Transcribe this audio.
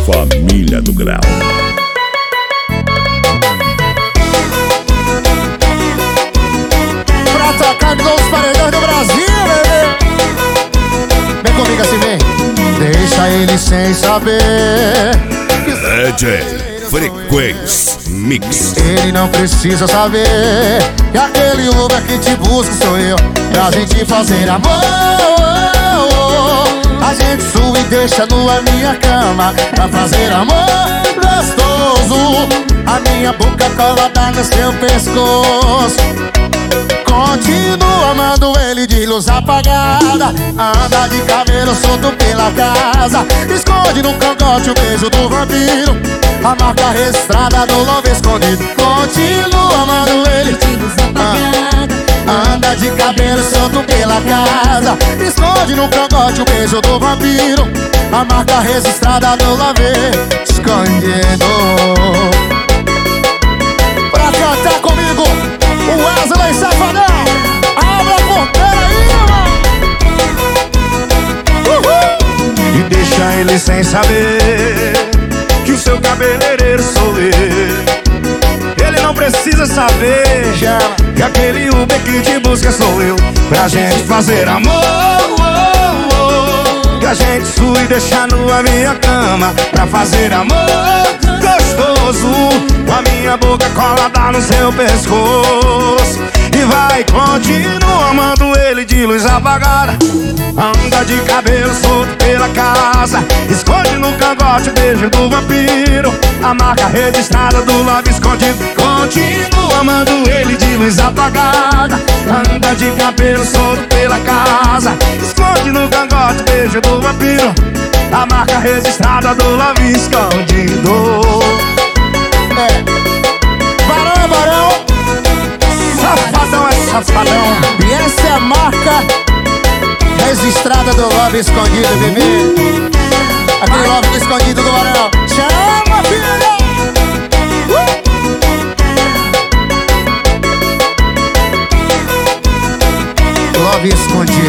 Família do Grau. Pra tocar de todos os paredões do Brasil, bebê. Vem comigo assim, vem. Deixa ele sem saber. DJ Frequência Mix. Ele não precisa saber que aquele Uber que te busca sou eu, pra gente fazer amor. A gente sua e deixa nua minha cama, pra fazer amor gostoso. A minha boca colada no seu pescoço. Continua amando ele de luz apagada. Anda de cabelo solto pela casa. Esconde no cangote o beijo do vampiro, a marca registrada do love escondido. Continua amando ele de luz apagada. Anda de cabelo solto pela casa. Esconde no cangote o beijo do vampiro, a marca registrada do love escondido. Pra cantar comigo, o Wesley Safadão. Abre a porteira aí, irmão. E deixa ele sem saber que o seu cabeleireiro sou eu. Ele não precisa saber que aquele Uber que te busca sou eu, pra gente fazer amor. Que a gente sua e deixar nua minha cama, pra fazer amor gostoso. Com a minha boca colada no seu pescoço. E vai continuar amando ele de luz apagada. Anda de cabelo solto pela casa. Esconde no cangote o beijo do vampiro, a marca registrada do love escondido. Continua amando ele de luz apagada. Anda de cabelo solto pela casa. Esconde no cangote o beijo do vampiro, a marca registrada do love escondido. Barão é barão, Safadão é safadão. e essa é a marca registrada do love escondido, bebê. Aquele love escondido do Barão. Chama, filha! Love escondido.